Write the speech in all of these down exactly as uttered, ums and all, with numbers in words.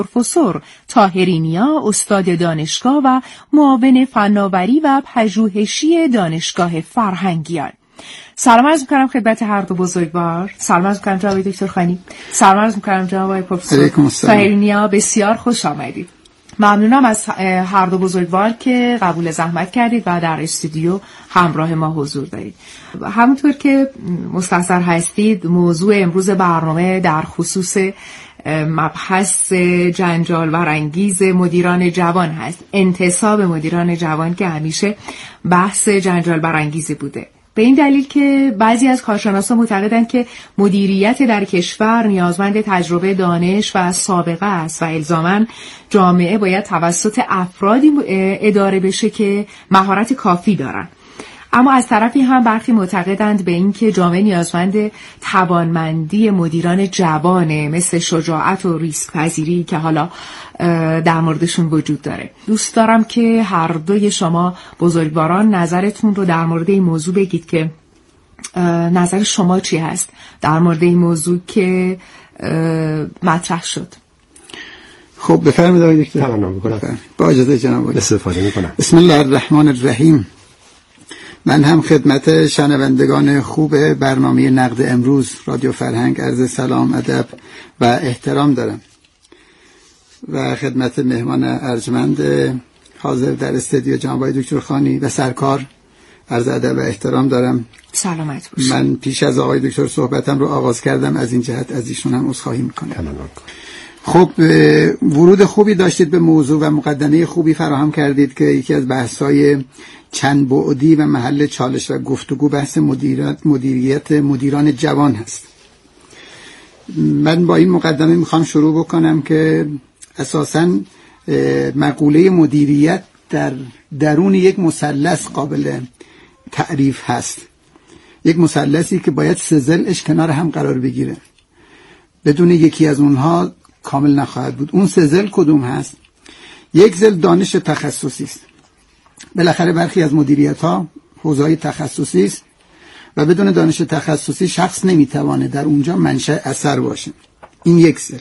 پروفسور طاهرینیا، استاد دانشگاه و معاون فناوری و پژوهشی دانشگاه فرهنگیان. سلام عرض می‌کنم خدمت هر دو بزرگوار. سلام عرض می‌کنم جناب دکتر خانی. سلام عرض می‌کنم جناب پروفسور طاهرینیا. بسیار خوش آمدید. ممنونم از هر دو بزرگوار که قبول زحمت کردید و در استودیو همراه ما حضور دارید. همونطور که مستحضر هستید، موضوع امروز برنامه در خصوص مبحث جنجال برانگیز مدیران جوان هست. انتصاب مدیران جوان که همیشه بحث جنجال برانگیزی بوده، به این دلیل که بعضی از کارشناسان معتقدند که مدیریت در کشور نیازمند تجربه، دانش و سابقه است و الزاماً جامعه باید توسط افرادی اداره بشه که مهارت کافی دارن. اما از طرفی هم برخی معتقدند به این که جامعه نیازمند توانمندی مدیران جوانه، مثل شجاعت و ریسک پذیری که حالا در موردشون وجود داره. دوست دارم که هر دوی شما بزرگواران نظرتون رو در مورد این موضوع بگید که نظر شما چی هست در مورد این موضوع که مطرح شد. خب بفرمایید آقای دکتر. تمام می‌کنم. با اجازه جناب عالی استفاده می‌کنم. بسم الله الرحمن الرحیم. من هم خدمت شنوندگان خوب برنامه نقد امروز رادیو فرهنگ عرض سلام، ادب و احترام دارم و خدمت مهمان ارجمند حاضر در استودیو جناب دکتر خانی و سرکار عرض ادب و احترام دارم. سلامت باشید. من پیش از آقای دکتر صحبتم رو آغاز کردم، از این جهت از ایشون هم عذرخواهی میکنم. خب ورود خوبی داشتید به موضوع و مقدمه خوبی فراهم کردید که یکی از بحث‌های چند بعدی و محل چالش و گفتگو بحث مدیریت مدیریت مدیران جوان هست. من با این مقدمه میخوام شروع بکنم که اساساً مقوله مدیریت در درون یک مثلث قابل تعریف هست، یک مثلثی که باید سه ضلعش کنار هم قرار بگیره، بدون یکی از اونها کامل نخواهد بود. اون سه ضلع کدوم هست؟ یک ضلع دانش تخصصی است. بالاخره برخی از مدیریت‌ها حوزه‌های تخصصی است و بدون دانش تخصصی شخص نمیتوانه در اونجا منشأ اثر باشه. این یک ضلع.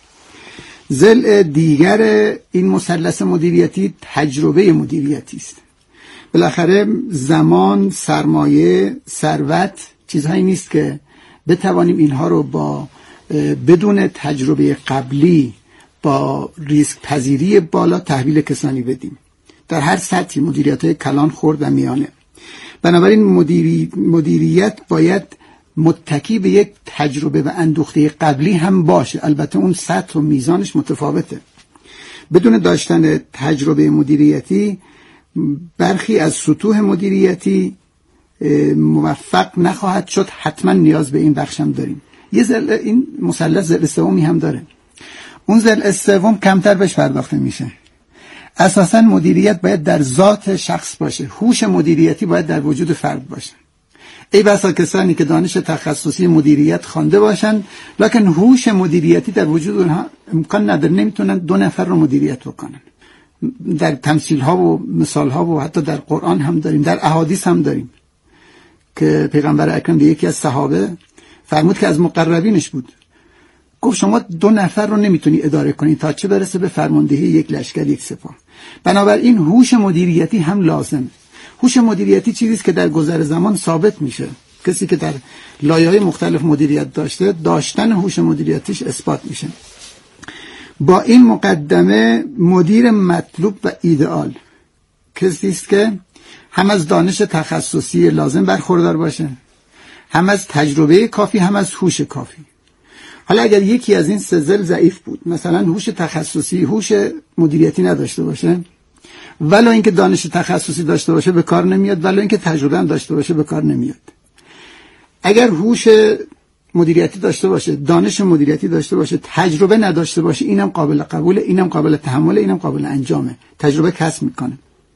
ضلع دیگر این مثلث مدیریتی تجربه مدیریتی است. بالاخره زمان، سرمایه، ثروت چیزهایی نیست که بتوانیم اینها رو با بدون تجربه قبلی با ریسک پذیری بالا تحویل کسانی بدیم در هر سطحی، مدیریت‌های کلان، خرد و میانه. بنابراین مدیری، مدیریت باید متکی به یک تجربه و اندوخته قبلی هم باشه، البته اون سطح و میزانش متفاوته. بدون داشتن تجربه مدیریتی برخی از سطوح مدیریتی موفق نخواهد شد. حتما نیاز به این بخش هم داریم. یه ضلع این مثلث ضلع سومی هم داره. اون ضلع سوم کمتر بهش پرداخته میشه. اساساً مدیریت باید در ذات شخص باشه، هوش مدیریتی باید در وجود فرد باشه. ای بسا کسانی که دانش تخصصی مدیریت خوانده باشن لکن هوش مدیریتی در وجود اونها امکان نداره، نمیتونن دو نفر رو مدیریت بکنن. در تمثیل ها و مثال ها و حتی در قرآن هم داریم، در احادیث هم داریم که پیغمبر اکرم به یکی از صحابه فرمود که از مقربینش بود، گفت شما دو نفر رو نمیتونی اداره کنی تا چه برسه به فرماندهی یک لشکر، یک سپاه. بنابراین هوش مدیریتی هم لازمه. هوش مدیریتی چیزی است که در گذر زمان ثابت میشه. کسی که در لایه‌های مختلف مدیریت داشته، داشتن هوش مدیریتیش اثبات میشه. با این مقدمه مدیر مطلوب و ایدئال کسی است که هم از دانش تخصصی لازم برخوردار باشه، هم از تجربه کافی، هم از هوش کافی. حالا اگر یکی از این سه ضلع ضعیف بود، مثلا هوش تخصصی، هوش مدیریتی نداشته باشه، ولی اینکه دانش تخصصی داشته باشه به کار نمیاد، ولی اینکه تجربه هم داشته باشه به کار نمیاد. اگر هوش مدیریتی داشته باشه، دانش مدیریتی داشته باشه، تجربه نداشته باشه، اینم قابل قبوله، اینم قابل تحمله، اینم قابل انجامه، تجربه کسب میکنه.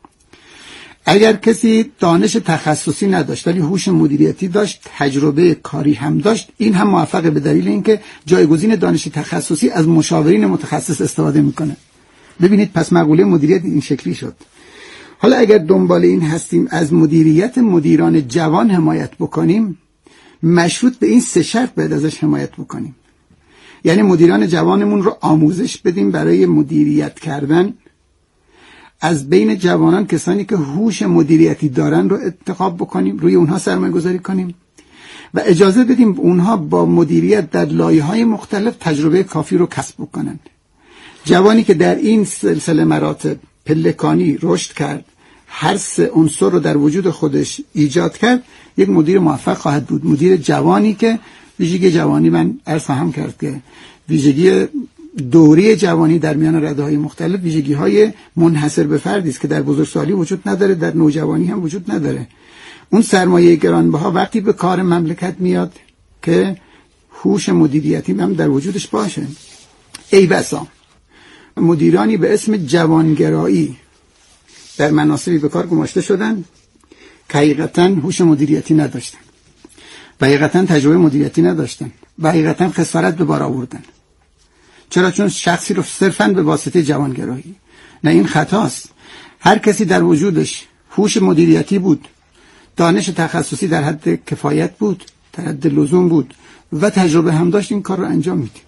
اگر کسی دانش تخصصی نداشت ولی هوش مدیریتی داشت، تجربه کاری هم داشت، این هم موفقه به دلیل اینکه جایگزین دانش تخصصی از مشاورین متخصص استفاده میکنه. ببینید پس مقوله مدیریت این شکلی شد. حالا اگر دنبال این هستیم از مدیریت مدیران جوان حمایت بکنیم، مشروط به این سه شرط باید ازش حمایت بکنیم. یعنی مدیران جوانمون رو آموزش بدیم برای مدیریت کردن، از بین جوانان کسانی که هوش مدیریتی دارن رو انتخاب بکنیم، روی اونها سرمایه گذاری کنیم و اجازه بدیم اونها با مدیریت در لایه‌های مختلف تجربه کافی رو کسب بکنن. جوانی که در این سلسله مراتب پلکانی رشد کرد، هر سه عنصر رو در وجود خودش ایجاد کرد، یک مدیر موفق خواهد بود. مدیر جوانی که ویژگی جوانی، من عرض خواهم کرد که ویژگی دوره جوانی در میان رده‌های مختلف ویژگی‌های منحصر به فردی است که در بزرگسالی وجود نداره، در نوجوانی هم وجود نداره. اون سرمایه گرانبها وقتی به کار مملکت میاد که هوش مدیریتی هم در وجودش باشه. ای بسا مدیرانی به اسم جوانگرایی در مناصبی به کار گماشته شدن که حقیقتاً هوش مدیریتی نداشتن و حقیقتاً تجربه مدیریتی نداشتن و حقیقتاً خسارت به بار آوردن. چرا؟ چون شخصی رو صرفاً به واسطه جوانگرایی. نه، این خطاست. هر کسی در وجودش هوش مدیریتی بود، دانش تخصصی در حد کفایت بود، در حد لزوم بود و تجربه هم داشت، این کار رو انجام میدیم.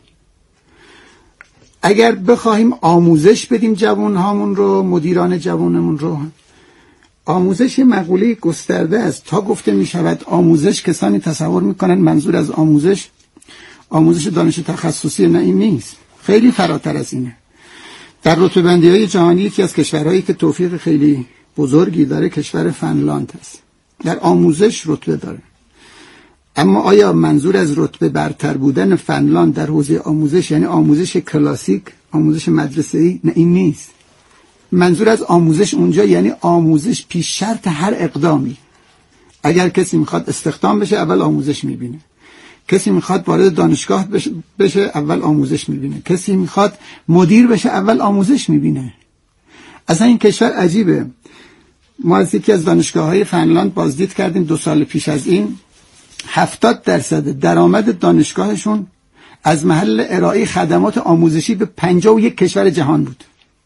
اگر بخواهیم آموزش بدیم جوانهامون رو، مدیران جوانمون رو، آموزش یه مقوله گسترده است. تا گفته می شود آموزش، کسانی تصور میکنن منظور از آموزش آموزش دانش تخصصی. نه، این نیست، خیلی فراتر از اینه. در رتبه‌بندی‌های جهانی یکی از کشورهایی که توفیق خیلی بزرگی داره کشور فنلاند است، در آموزش رتبه داره. اما آیا منظور از رتبه برتر بودن فنلاند در حوزه آموزش یعنی آموزش کلاسیک، آموزش مدرسه‌ای؟ نه، این نیست. منظور از آموزش اونجا یعنی آموزش پیش شرط هر اقدامی. اگر کسی میخواد استخدام بشه، اول آموزش میبینه. کسی میخواد وارد دانشگاه بشه، اول آموزش میبینه. کسی میخواد مدیر بشه، اول آموزش میبینه. اصلا این کشور عجیبه. ما از یکی از دانشگاه‌های فنلاند بازدید کردیم دو سال پیش از این. هفتاد درصد درآمد دانشگاهشون از محل ارائه خدمات آموزشی به پنجاه و یک کشور جهان بود.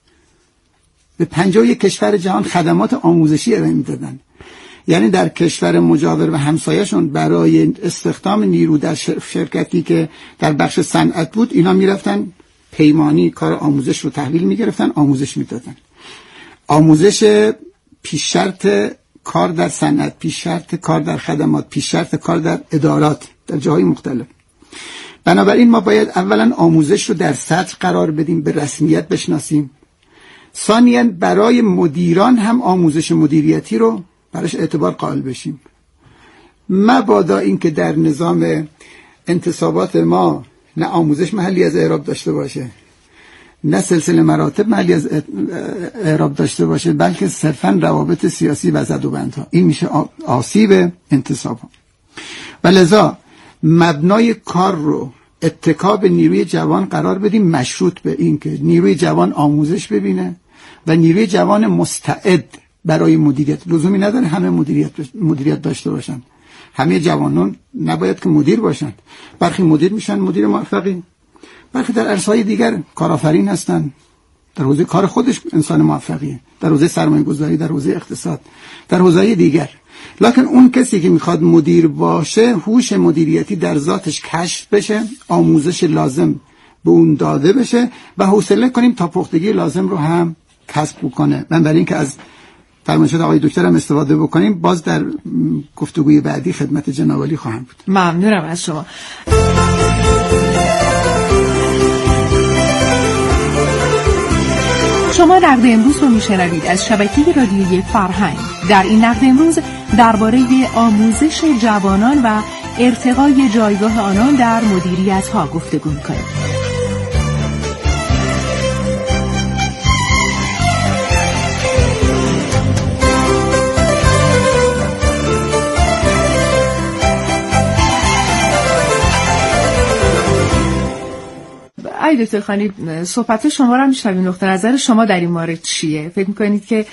به پنجاه و یک کشور جهان خدمات آموزشی ارائه میدادن. یعنی در کشور مجاور و همسایه‌شون برای استخدام نیرو در شرکتی که در بخش صنعت بود، اینا میرفتن پیمانی کار آموزش رو تحویل میگرفتن، آموزش میدادن. آموزش پیش شرط کار در صنعت، پیش شرط کار در خدمات، پیش شرط کار در ادارات در جاهای مختلف. بنابراین ما باید اولا آموزش رو در سطح قرار بدیم، به رسمیت بشناسیم. ثانیاً برای مدیران هم آموزش مدیریتی رو براش اعتبار قائل بشیم. مبادا این که در نظام انتصابات ما نه آموزش محلی از اعراب داشته باشه، نه سلسله مراتب محلی از اعراب داشته باشه، بلکه صرفاً روابط سیاسی و زدوبندها. این میشه آسیب انتصاب ها. و لذا مبنای کار رو اتکا به نیروی جوان قرار بدیم، مشروط به این که نیروی جوان آموزش ببینه و نیروی جوان مستعد برای مدیریت. لزومی نداره همه مدیریت مدیریت داشته باشن. همه جوانان نباید که مدیر باشن. برخی مدیر میشن مدیر موفقی، برخی در عرصه‌های دیگر کارآفرین هستن. در حوزه کار خودش انسان موفقیه، در حوزه سرمایه‌گذاری، در حوزه اقتصاد، در حوزه‌های دیگر. لکن اون کسی که میخواد مدیر باشه، هوش مدیریتی در ذاتش کشف بشه، آموزش لازم به اون داده بشه و حوصله کنیم تا پختگی لازم رو هم کسب بکنه. من برای اینکه از فرمایشات آقای دکتر هم استفاده بکنیم، باز در گفتگوی بعدی خدمت جناب عالی خواهم بود. ممنونم از شما. شما نقد امروز رو میشنوید از شبکه رادیویی فرهنگ. در این نقد امروز درباره آموزش جوانان و ارتقای جایگاه آنان در مدیریت ها گفتگو می‌کنیم. آقای دکتر خانی، صحبت شما رو میشنویم، نقطه نظر شما در این مورد چیه؟ فکر میکنید که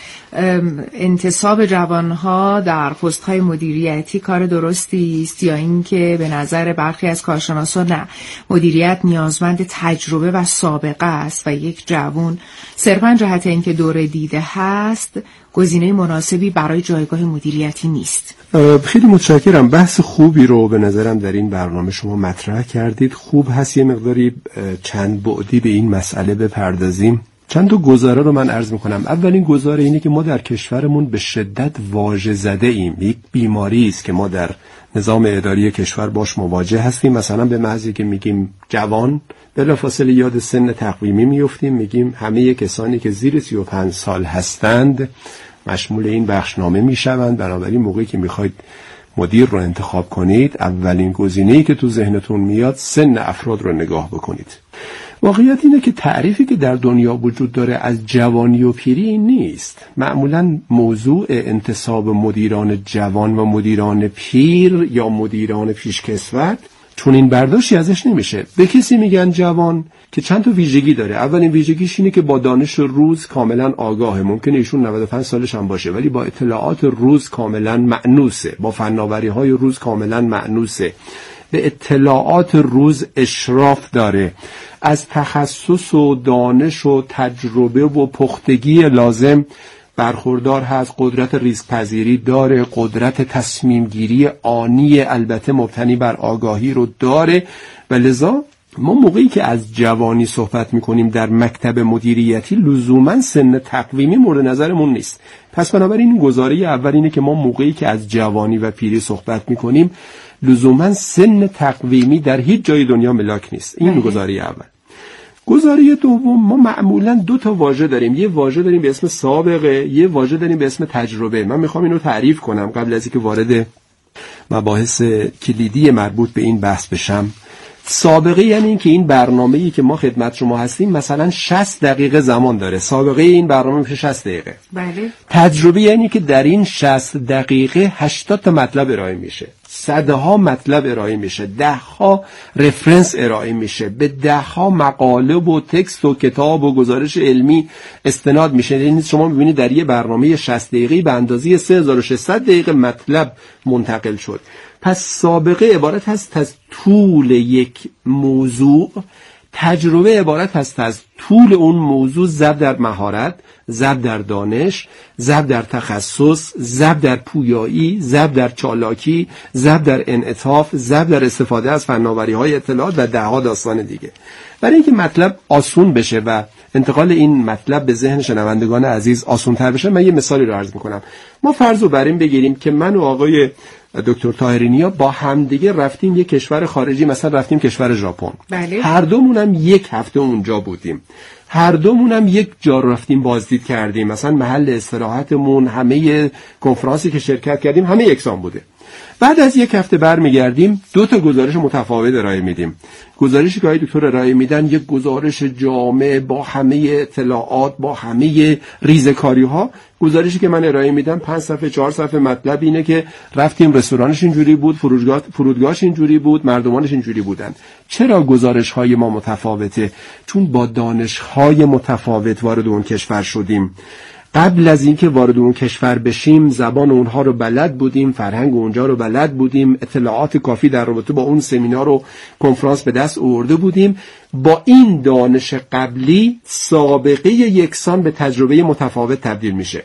انتصاب جوانها در پست‌های مدیریتی کار درستی است، یا اینکه به نظر برخی از کارشناسان نه، مدیریت نیازمند تجربه و سابقه است و یک جوان صرفاً جهت اینکه دوره دیده هست گزینه مناسبی برای جایگاه مدیریتی نیست؟ خیلی متشکرم. بحث خوبی رو به نظرم در این برنامه شما مطرح کردید. خوب هست یه مقداری چند بعدی به این مسئله بپردازیم. چند تا گزاره رو من عرض میکنم. اولین گزاره اینه که ما در کشورمون به شدت واژه زده ایم. یک بیماری است که ما در نظام اداری کشور باش مواجه هستیم. مثلا به محضی که میگیم جوان، بلافاصله یاد سن تقویمی میفتیم، میگیم همه کسانی که زیر سی و پنج سال هستند مشمول این بخشنامه میشوند. بنابراین موقعی که میخواید مدیر رو انتخاب کنید، اولین گزینه‌ای که تو ذهنتون میاد سن افراد رو نگاه بکنید. واقعیت اینه که تعریفی که در دنیا وجود داره از جوانی و پیری این نیست. معمولاً موضوع انتصاب مدیران جوان و مدیران پیر یا مدیران پیشکسوت چون این برداشتی ازش نمیشه. به کسی میگن جوان که چند تا ویژگی داره. اولین ویژگیش اینه که با دانش روز کاملا آگاهه. ممکنه ایشون نود و پنج سالش هم باشه ولی با اطلاعات روز کاملا مأنوسه، با فناوری‌های روز کاملا مأنوسه، به اطلاعات روز اشراف داره، از تخصص و دانش و تجربه و پختگی لازم برخوردار هست، قدرت ریسک پذیری داره، قدرت تصمیم گیری آنی البته مبتنی بر آگاهی رو داره. و لذا ما موقعی که از جوانی صحبت میکنیم در مکتب مدیریتی لزوما سن تقویمی مورد نظرمون نیست. پس بنابراین این گزاره اول اینه که ما موقعی که از جوانی و پیری صحبت میکنیم لزوما سن تقویمی در هیچ جای دنیا ملاک نیست. این گزاره اول. گزاره دوم، ما معمولا دو تا واژه داریم. یه واژه داریم به اسم سابقه، یه واژه داریم به اسم تجربه. من میخوام اینو تعریف کنم قبل از اینکه وارد مباحث کلیدی مربوط به این بحث بشم. سابقه یعنی این که این برنامه‌ای که ما خدمت شما هستیم مثلا شصت دقیقه زمان داره. سابقه این برنامه میشه شصت دقیقه. بله. تجربه یعنی که در این شصت دقیقه هشتاد تا مطلب ارائه میشه. صدها مطلب ارائه میشه، دهها رفرنس ارائه میشه، به دهها مقاله و تکست و کتاب و گزارش علمی استناد میشه. یعنی شما میبینید در یه برنامه شصت دقیقه‌ای به اندازه سه هزار و ششصد دقیقه مطلب منتقل شد. پس سابقه عبارت هست از طول یک موضوع، تجربه عبارت هست از طول اون موضوع ضرب در مهارت، ضرب در دانش، ضرب در تخصص، ضرب در پویایی، ضرب در چالاکی، ضرب در انعطاف، ضرب در استفاده از فناوری‌های اطلاعات و ده‌ها داستان دیگه. برای اینکه مطلب آسون بشه و انتقال این مطلب به ذهن شنوندگان عزیز آسان‌تر بشه، من یه مثالی رو عرض می‌کنم. ما فرض رو بر این بگیریم که من و آقای دکتر طاهری نیا با همدیگه رفتیم یک کشور خارجی، مثلا رفتیم کشور ژاپن. بله. هر دومون هم یک هفته اونجا بودیم. هر دومون هم یک جا رفتیم بازدید کردیم. مثلا محل استراحتمون، همه کنفرانسی که شرکت کردیم همه یکسان بوده. بعد از یک هفته برمیگردیم دو تا گزارش متفاوت ارائه میدیم. گزارشی که آقای دکتر ارائه میدن یک گزارش جامع با همه اطلاعات، با همه ریزکاری‌ها. گزارشی که من ارائه میدم پنج صفحه چهار صفحه مطلب اینه که رفتیم رستورانش اینجوری بود، فرودگاه فرودگاهش اینجوری بود، مردمانش اینجوری بودن. چرا گزارش‌های ما متفاوته؟ چون با دانش‌های متفاوت وارد اون کشور شدیم. قبل از اینکه وارد اون کشور بشیم زبان اونها رو بلد بودیم، فرهنگ اونجا رو بلد بودیم، اطلاعات کافی در رابطه با اون سمینار و کنفرانس به دست آورده بودیم. با این دانش قبلی سابقه یکسان به تجربه متفاوت تبدیل میشه.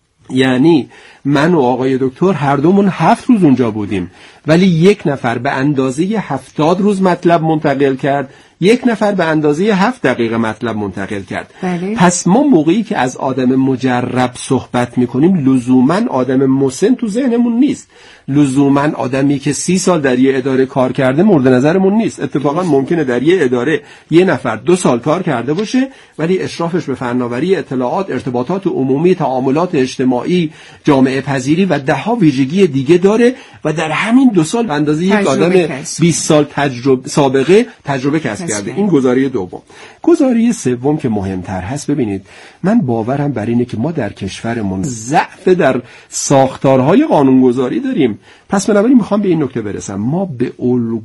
یعنی من و آقای دکتر هر دومون هفت روز اونجا بودیم ولی یک نفر به اندازه هفتاد روز مطلب منتقل کرد، یک نفر به اندازه هفت دقیقه مطلب منتقل کرد. بله. پس ما موقعی که از آدم مجرب صحبت میکنیم لزوما آدم مسن تو ذهنمون نیست. لزوما آدمی که سی سال در یه اداره کار کرده مورد نظرمون نیست. اتفاقا ممکنه در یه اداره یه نفر دو سال کار کرده باشه ولی اشرافش به فناوری اطلاعات، ارتباطات عمومی، تعاملات اجتماعی، جامعه پذیری و ده ها ویژگی دیگه داره و در همین دو سال به اندازه یک آدم بیست سال تجربه سابقه تجربه کسب کرده. این گزاره دوم. گزاره سوم که مهمتر هست، ببینید من باورم بر اینه که ما در کشورمون ضعف در ساختارهای قانونگذاری داریم. پس بنابراین میخوام به این نکته برسم، ما به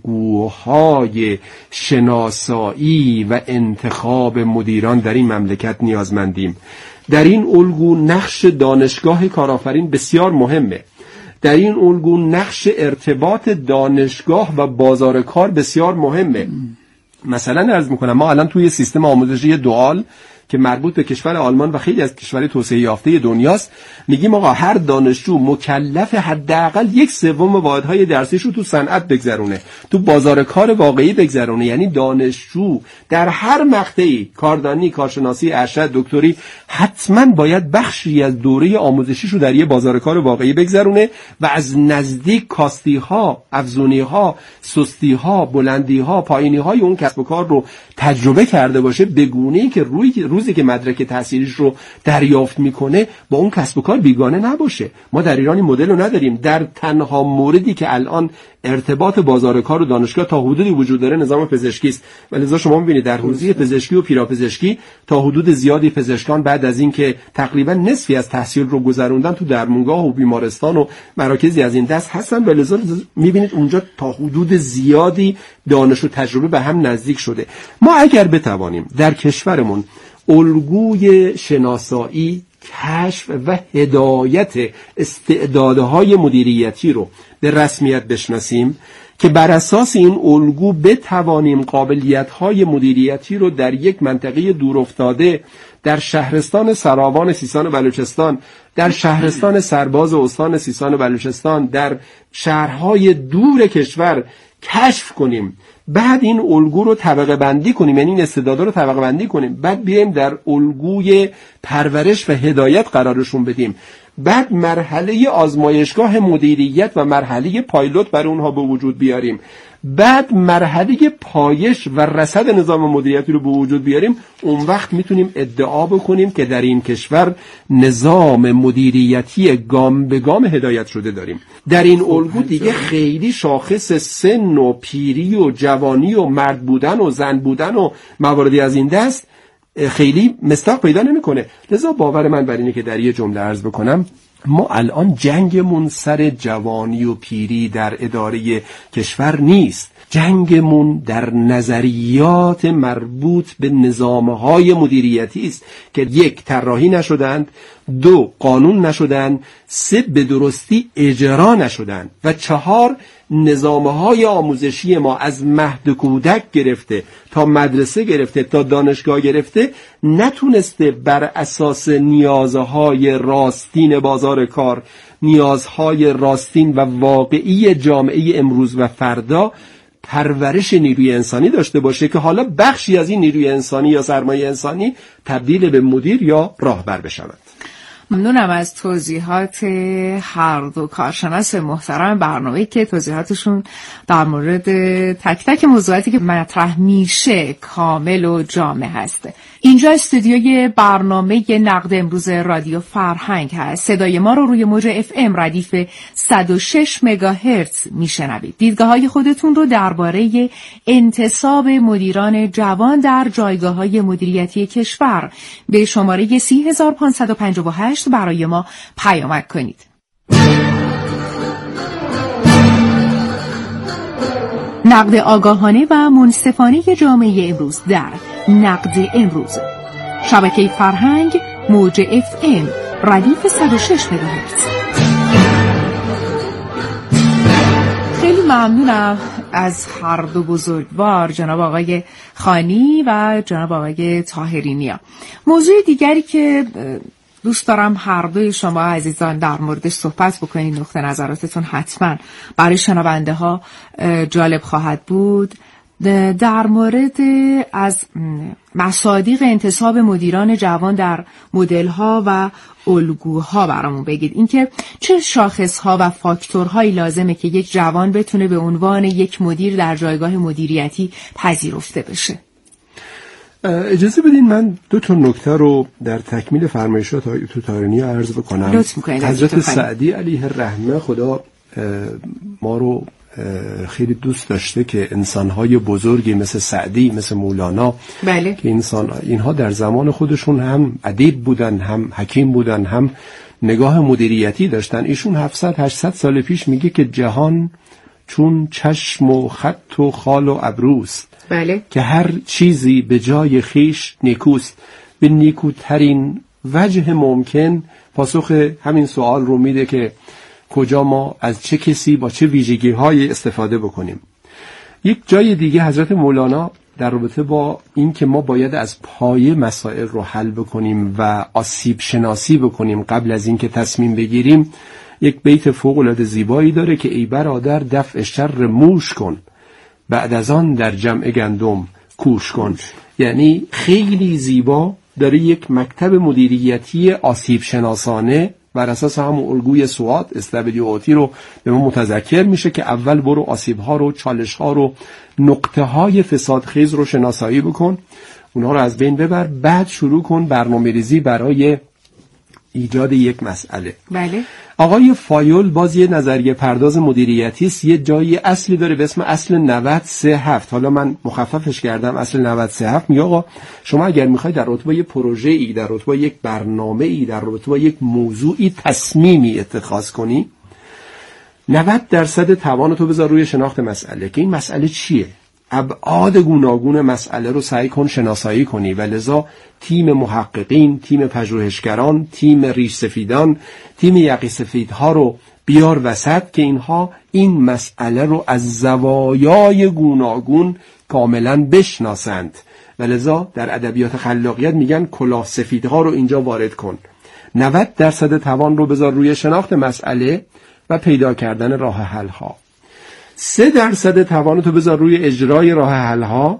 الگوهای شناسایی و انتخاب مدیران در این مملکت نیازمندیم. در این الگو نقش دانشگاه کارآفرین بسیار مهمه. در این الگو نقش ارتباط دانشگاه و بازار کار بسیار مهمه. مثلا عرض میکنم ما الان توی سیستم آموزشی دوال که مربوط به کشور آلمان و خیلی از کشورهای توسعه یافته دنیاست، میگیم آقا هر دانشجو مکلف حداقل یک سوم واحدهای درسیش رو تو صنعت بگذرونه، تو بازار کار واقعی بگذرونه. یعنی دانشجو در هر مقطعی، کاردانی، کارشناسی، ارشد، دکتری، حتما باید بخشی از دوره آموزشیش رو در یه بازار کار واقعی بگذرونه و از نزدیک کاستی‌ها، افزونی‌ها، سستی‌ها، بلندی‌ها، پایینی‌های اون کسب و کار رو تجربه کرده باشه، به گونه‌ای که روی روزی که مدرک تحصیلیش رو دریافت میکنه با اون کسب و کار بیگانه نباشه. ما در ایران این مدل رو نداریم. در تنها موردی که الان ارتباط بازار کار و دانشگاه تا حدودی وجود داره نظام پزشکی است. ولذا شما می‌بینید در حوزه پزشکی و پیراپزشکی تا حدود زیادی پزشکان بعد از اینکه تقریبا نصفی از تحصیل رو گذروندن تو درمانگاه و بیمارستان و مراکزی از این دست هستن. ولذا می‌بینید اونجا تا حدود زیادی دانش و تجربه به هم نزدیک شده. ما اگر بتوانیم در کشورمون الگوی شناسایی، کشف و هدایت استعدادهای مدیریتی رو به رسمیت بشناسیم که بر اساس این الگو بتوانیم قابلیت‌های مدیریتی رو در یک منطقه دورافتاده، در شهرستان سراوان سیستان و بلوچستان، در شهرستان سرباز استان سیستان و بلوچستان، در شهرهای دور کشور کشف کنیم، بعد این الگو رو طبقه بندی کنیم، یعنی این استعدادا رو طبقه بندی کنیم، بعد بیایم در الگوی پرورش و هدایت قرارشون بدیم، بعد مرحله آزمایشگاه مدیریت و مرحله پایلوت برای اونها به وجود بیاریم، بعد مرحله پایش و رصد نظام مدیریتی رو به وجود بیاریم. اون وقت میتونیم ادعا بکنیم که در این کشور نظام مدیریتی گام به گام هدایت شده داریم. در این الگو دیگه خیلی شاخص سن و پیری و جوانی و مرد بودن و زن بودن و مواردی از این دست خیلی مصداق پیدا نمیکنه. لذا باور من بر اینه که در یه جمله عرض بکنم، ما الان جنگمون سر جوانی و پیری در اداره کشور نیست. جنگمون در نظریات مربوط به نظامهای مدیریتی است که یک، طراحی نشدند، دو، قانون نشدند، سه، به درستی اجرا نشدند و چهار، نظامهای آموزشی ما از مهد کودک گرفته تا مدرسه گرفته تا دانشگاه گرفته نتونسته بر اساس نیازهای راستین بازار کار، نیازهای راستین و واقعی جامعه امروز و فردا پرورش نیروی انسانی داشته باشه که حالا بخشی از این نیروی انسانی یا سرمایه انسانی تبدیل به مدیر یا راهبر بشود. ممنونم از توضیحات هر دو کارشناس محترم برنامه‌ای که توضیحاتشون در مورد تک تک موضوعاتی که مطرح میشه کامل و جامع هست. اینجا استودیوی برنامه نقد امروز رادیو فرهنگ هست. صدای ما رو روی موج اف ام ردیف صد و شش مگاهرتز میشنوید. دیدگاه‌های خودتون رو درباره انتصاب مدیران جوان در جایگاه‌های مدیریتی کشور به شماره سه هزار و پانصد و پنجاه و هشت برای ما پیامک کنید. نقد آگاهانه و منصفانه جامعه امروز در نقد امروز، شبکه فرهنگ، موج اف ام ردیف صد و شش مگاهرتز. خیلی ممنونم از هر دو بزرگوار، جناب آقای خانی و جناب آقای طاهری نیا. موضوع دیگری که دوست دارم هر دوی شما عزیزان در موردش صحبت بکنید، نقطه نظراتتون حتما برای شنونده ها جالب خواهد بود، در مورد از مصادیق انتصاب مدیران جوان در مدل ها و الگوها برامون بگید. اینکه چه شاخص ها و فاکتورهایی لازمه که یک جوان بتونه به عنوان یک مدیر در جایگاه مدیریتی پذیرفته بشه. اجازه بدین من دو تا نکته رو در تکمیل فرمایشات تو طاهری عرض بکنم. لطف می‌کنید. حضرت سعدی علیه الرحمه، خدا ما رو خیلی دوست داشته که انسان‌های بزرگی مثل سعدی، مثل مولانا، بله. که انسان اینها در زمان خودشون هم ادیب بودن، هم حکیم بودن، هم نگاه مدیریتی داشتن. ایشون هفتصد هشتصد سال پیش میگه که جهان چون چشم و خط و خال و ابروست، بله. که هر چیزی به جای خیش نیکوست. به نیکوترین وجه ممکن پاسخ همین سوال رو میده که کجا ما از چه کسی با چه ویژگی های استفاده بکنیم. یک جای دیگه حضرت مولانا در رابطه با این که ما باید از پایه مسائل رو حل بکنیم و آسیب شناسی بکنیم قبل از این که تصمیم بگیریم، یک بیت فوق العاده زیبایی داره که ای برادر دفع شر موش کن، بعد از آن در جمع گندم کوش کن. یعنی خیلی زیبا داره یک مکتب مدیریتی آسیب شناسانه بر اساس همون الگوی سوات استبدی و اوتی رو به ما متذکر میشه که اول برو آسیب ها رو، چالش ها رو، نقطه های فساد خیز رو شناسایی بکن، اونها رو از بین ببر، بعد شروع کن برنامه ریزی برای ایجاد یک مسئله. بله. آقای فایول باز یه نظریه پرداز مدیریتی است، یه جایی اصلی داره به اسم اصل نود سه هفت. حالا من مخففش کردم اصل نود سه هفت. میگه آقا شما اگر میخواید در رابطه با یک پروژه ای، در رابطه با یک برنامه ای، در رابطه با یک موضوعی تصمیمی اتخاذ کنی، نود درصد توان تو بذار روی شناخت مسئله که این مسئله چیه. ابعاد گوناگون مسئله رو سعی کن شناسایی کنی و لذا تیم محققین، تیم پژوهشگران، تیم ریش سفیدان، تیم یقی سفیدها رو بیار وسط که اینها این مسئله رو از زوایای گوناگون کاملا بشناسند و لذا در ادبیات خلاقیت میگن کلاه سفیدها رو اینجا وارد کن. نود درصد توان رو بذار روی شناخت مسئله و پیدا کردن راه حل ها. سه درصد توانتو بذار روی اجرای راه حل ها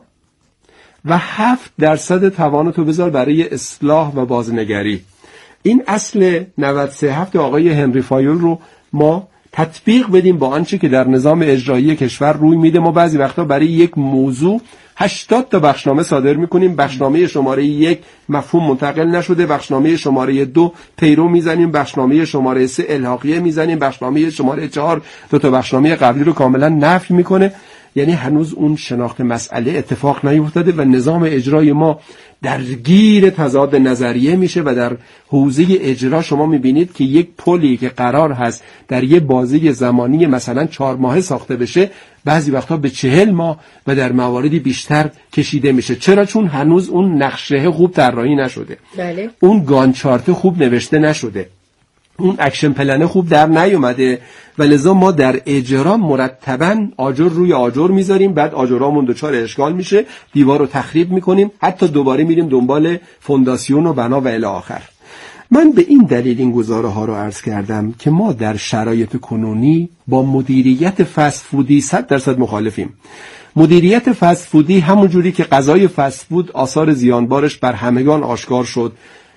و هفت درصد توانتو بذار برای اصلاح و بازنگری. این اصل نود سه هفت آقای هنری فایول رو ما تطبیق بدیم با آنچه که در نظام اجرایی کشور روی میده. ما بعضی وقتا برای یک موضوع هشتاد تا بخشنامه صادر میکنیم، بخشنامه شماره یک مفهوم منتقل نشده، بخشنامه شماره دو پیرو میزنیم، بخشنامه شماره سه الحاقیه میزنیم، بخشنامه شماره چهار دو تا بخشنامه قبلی رو کاملا نفی میکنه. یعنی هنوز اون شناخت مسئله اتفاق نیفتاده و نظام اجرای ما درگیر تضاد نظریه میشه و در حوزه اجرا شما میبینید که یک پلی که قرار هست در یه بازه زمانی مثلا چهار ماهه ساخته بشه بعضی وقتا به چهل ماه و در مواردی بیشتر کشیده میشه. چرا؟ چون هنوز اون نقشه خوب طراحی نشده. بله. اون گان چارت خوب نوشته نشده، اون اکشن پلن خوب در نیومده و لذا ما در اجرا مرتباً آجر روی آجر میذاریم، بعد آجرامون دچار اشکال میشه، دیوار رو تخریب میکنیم، حتی دوباره میریم دنبال فونداسیون و بنا و الی آخر. من به این دلیل این گزاره ها رو عرض کردم که ما در شرایط کنونی با مدیریت فست فودی صد درصد مخالفیم. مدیریت فست فودی همون جوری که غذای فست فود آثار زیانبارش بر همگان آشکار شد،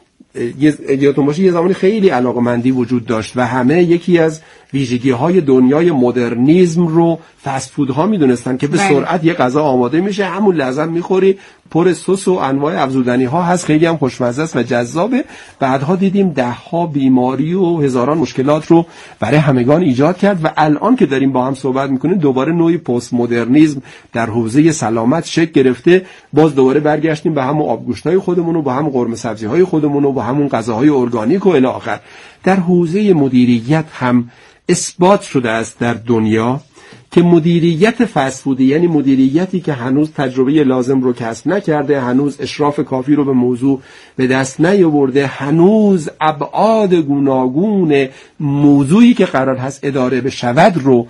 یادتون باشه یه زمانی خیلی علاقمندی وجود داشت و همه یکی از ویژگی‌های دنیای مدرنیسم رو فست فودها می‌دونستن که به سرعت یه غذا آماده میشه، همون لحظه می‌خوری، پر سس و انواع افزودنی‌ها هست، خیلی هم خوشمزه است و جذابه. بعدها دیدیم ده‌ها بیماری و هزاران مشکلات رو برای همگان ایجاد کرد و الان که داریم با هم صحبت می‌کنیم دوباره نوعی پست مدرنیسم در حوزه سلامت شکل گرفته. باز دوباره برگشتیم به همون آبگوشت‌های خودمون و با همون قرمه سبزی‌های خودمون و با همون غذاهای ارگانیک و الی آخر. در حوزه مدیریت هم اثبات شده است در دنیا که مدیریت فست فودی، یعنی مدیریتی که هنوز تجربه لازم رو کسب نکرده، هنوز اشراف کافی رو به موضوع به دست نیاورده، هنوز ابعاد گوناگون موضوعی که قرار هست اداره بشود رو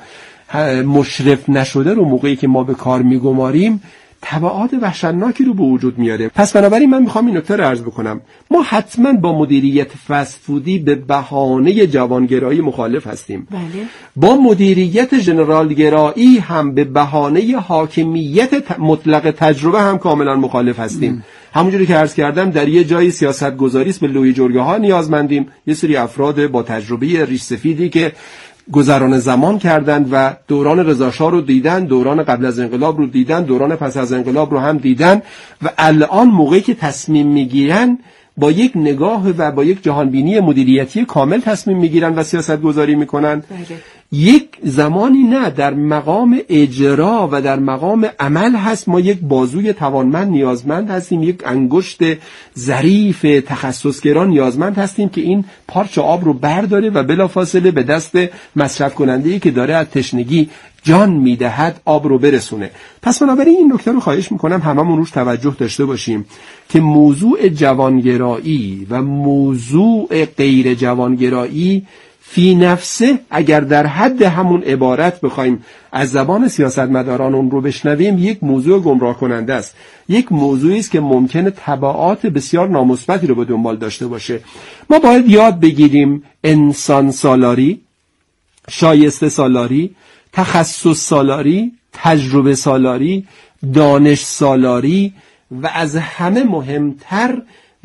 مشرف نشده رو موقعی که ما به کار میگماریم، تبعات وحشتناکی رو به وجود میاره. پس بنابراین من میخوام این نکته رو عرض بکنم، ما حتما با مدیریت فست فودی به بهانه جوانگرایی مخالف هستیم. بله. با مدیریت ژنرال گرایی هم به بهانه حاکمیت مطلق تجربه هم کاملا مخالف هستیم. همونجوری که عرض کردم در یه جایی سیاست گذاری است به لوی جرگه ها نیازمندیم، یه سری افراد با تجربه ریش سفیدی که گذران زمان کردند و دوران رضا شاه رو دیدن، دوران قبل از انقلاب رو دیدن، دوران پس از انقلاب رو هم دیدن و الان موقعی که تصمیم میگیرن با یک نگاه و با یک جهانبینی مدیریتی کامل تصمیم میگیرن و سیاست گذاری میکنن. یک زمانی نه در مقام اجرا و در مقام عمل هست ما یک بازوی توانمند نیازمند هستیم، یک انگشت ظریف تخصصگرا نیازمند هستیم که این پارچه آب رو برداره و بلافاصله به دست مصرف کننده‌ای که داره از تشنگی جان میدهد آب رو برسونه. پس بنابراین این نکته رو خواهش میکنم هممون روش توجه داشته باشیم که موضوع جوانگرایی و موضوع غیر جوانگرایی فی نفسه اگر در حد همون عبارت بخوایم از زبان سیاستمداران اون رو بشنویم یک موضوع گمراه کننده است، یک موضوعی است که ممکنه تبعات بسیار نامثبتی رو به دنبال داشته باشه. ما باید یاد بگیریم انسان سالاری، شایسته سالاری، تخصص سالاری، تجربه سالاری، دانش سالاری و از همه مهمتر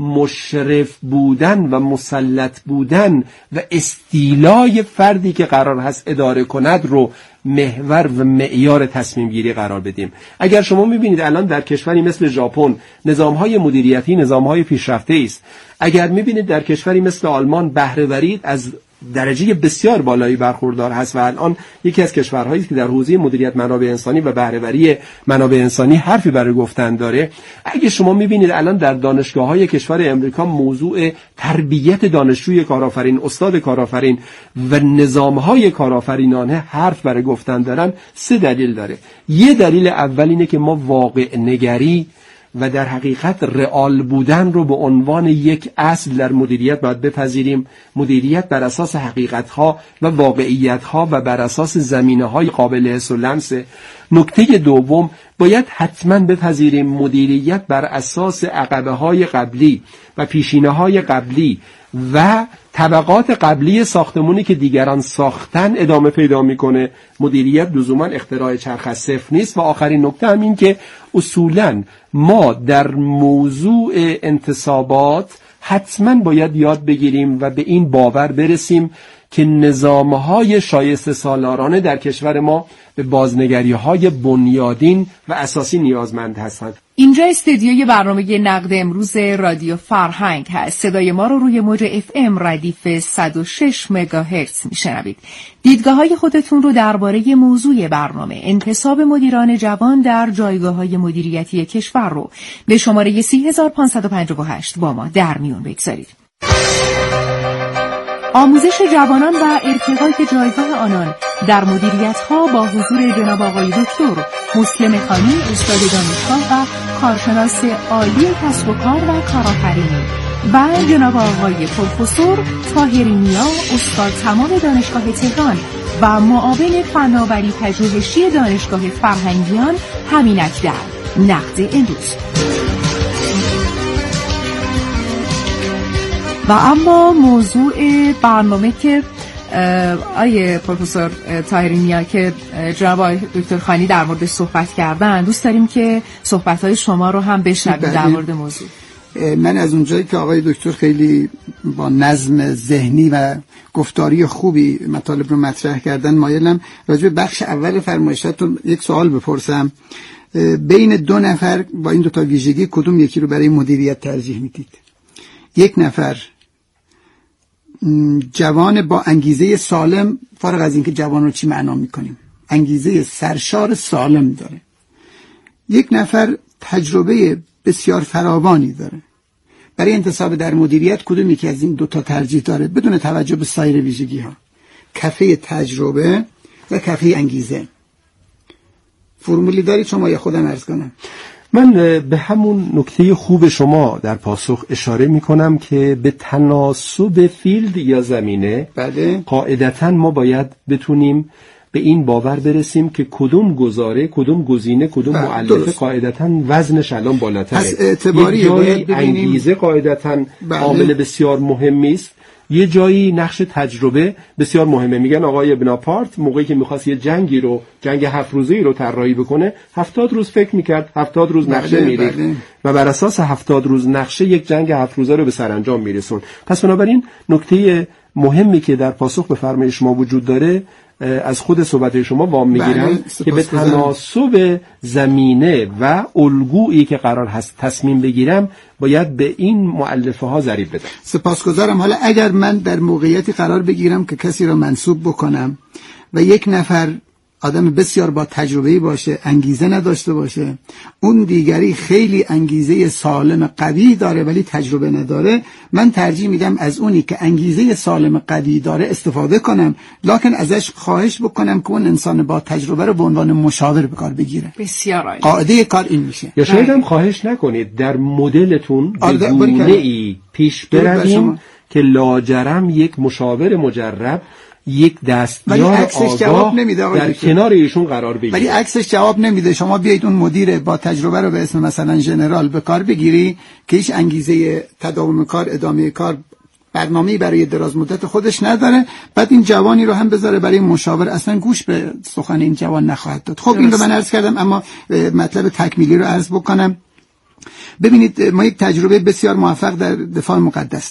مشرف بودن و مسلط بودن و استیلای فردی که قرار هست اداره کند رو محور و معیار تصمیم گیری قرار بدیم. اگر شما میبینید الان در کشوری مثل ژاپن نظامهای مدیریتی نظامهای پیشرفته است، اگر میبینید در کشوری مثل آلمان بهره‌وری از درجه بسیار بالایی برخوردار هست و الان یکی از کشورهایی است که در حوزه مدیریت منابع انسانی و بهره‌وری منابع انسانی حرفی برای گفتن داره، اگه شما می‌بینید الان در دانشگاه‌های کشور امریکا موضوع تربیت دانشجوی کارآفرین، استاد کارآفرین و نظام‌های کارآفرینانه حرف برای گفتن دارن، سه دلیل داره. یه دلیل اول اینه که ما واقع نگری و در حقیقت رئال بودن رو به عنوان یک اصل در مدیریت باید بپذیریم. مدیریت بر اساس حقیقت‌ها و واقعیت‌ها و بر اساس زمینه‌های قابل حس و لمس. نکته دوم، باید حتما بپذیریم مدیریت بر اساس عقبه‌های قبلی و پیشینه‌های قبلی و طبقات قبلی ساختمونی که دیگران ساختن ادامه پیدا میکنه. مدیریت لزوما اختراع چرخ از صفر نیست. و آخرین نکته هم این که اصولاً ما در موضوع انتصابات حتما باید یاد بگیریم و به این باور برسیم که نظامهای شایسته سالارانه در کشور ما به بازنگری‌های بنیادین و اساسی نیازمند هستند. اینجا استودیوی برنامه نقد امروز رادیو فرهنگ هست. صدای ما رو روی موج اف ام ردیف صد و شش مگاهرتز میشنوید. دیدگاه‌های خودتون رو درباره موضوع برنامه انتصاب مدیران جوان در جایگاه‌های مدیریتی کشور رو به شماره سی هزار و پانصد و پنجاه و هشت با ما در میون بگذارید. آموزش جوانان و ارتقای جایگاه آنان در مدیریت‌ها با حضور جناب آقای دکتر مسلم خانی، استاد دانشگاه و کارشناس عالی کسب و کار و کارآفرینی و جناب آقای پروفسور طاهری نیا، استاد تمام دانشگاه تهران و معاون فناوری پژوهشی دانشگاه فرهنگیان همینک در نقد امروز. و اما موضوع برنامه که آیه پروفسور طاهری نیا که جناب آقای دکتر خانی در مورد صحبت کردن، دوست داریم که صحبت‌های شما رو هم بشنویم در مورد موضوع. من از اونجایی که آقای دکتر خیلی با نظم ذهنی و گفتاری خوبی مطالب رو مطرح کردن، مایلم راجع به بخش اول فرمایشاتون یک سوال بپرسم. بین دو نفر با این دو تا ویژگی کدوم یکی رو برای مدیریت ترجیح میدید؟ یک نفر جوان با انگیزه سالم، فارغ از اینکه جوان رو چی معنا میکنیم، انگیزه سرشار سالم داره. یک نفر تجربه بسیار فراوانی داره. برای انتصاب در مدیریت کدوم یکی از این دوتا ترجیح داره بدون توجه به سایر ویژگی ها؟ کفه تجربه و کفه انگیزه. فرمولی دارید شما یا خودم عرض کنم؟ من به همون نکته خوب شما در پاسخ اشاره می کنم که به تناسب فیلد یا زمینه بله. قاعدتاً ما باید بتونیم به این باور برسیم که کدوم گزاره، کدوم گزینه، کدوم مؤلفه قاعدتاً وزنش الان بالاتره. پس اعتباری یک جایی انگیزه قاعدتاً عامل بسیار مهمی است، یه جایی نقش تجربه بسیار مهمه. میگن آقای بناپارت موقعی که میخواست یه جنگی رو، جنگ هفت روزه‌ای رو طراحی بکنه، هفتاد روز فکر میکرد، هفتاد روز نقشه میریخت و بر اساس هفتاد روز نقشه یک جنگ هفت روزه رو به سرانجام میرسون. پس بنابراین نکته مهمی که در پاسخ به فرمایش شما وجود داره از خود صحبت شما وام میگیرم که به تناسب زمینه و الگویی که قرار هست تصمیم بگیرم باید به این مؤلفه ها ضریب بدم. سپاسگزارم. حالا اگر من در موقعیتی قرار بگیرم که کسی را منصوب بکنم و یک نفر آدم بسیار با تجربه‌ای باشه، انگیزه نداشته باشه، اون دیگری خیلی انگیزه سالم قوی داره ولی تجربه نداره، من ترجیح میدم از اونی که انگیزه سالم قوی داره استفاده کنم، لکن ازش خواهش بکنم که اون انسان با تجربه رو به عنوان مشاور به کار بگیره. بسیار عالی. قاعده کار این میشه. یا شاید هم خواهش نکنید در مدلتون به گونه‌ای پیش برویم که لاجرم یک مشاور مجرب، یک دستیار آگاه در کنار ایشون قرار بگیره. ولی عکسش جواب نمیده. شما بیایید اون مدیر با تجربه رو به اسم مثلا ژنرال به کار بگیری که هیچ انگیزه تداوم کار، ادامه کار، برنامه‌ای برای دراز مدت خودش نداره، بعد این جوانی رو هم بذاره برای مشاور، اصلا گوش به سخن این جوان نخواهد داد. خب این رو من عرض کردم، اما مطلب تکمیلی رو عرض بکنم. ببینید ما یک تجربه بسیار موفق در دفاع مقدس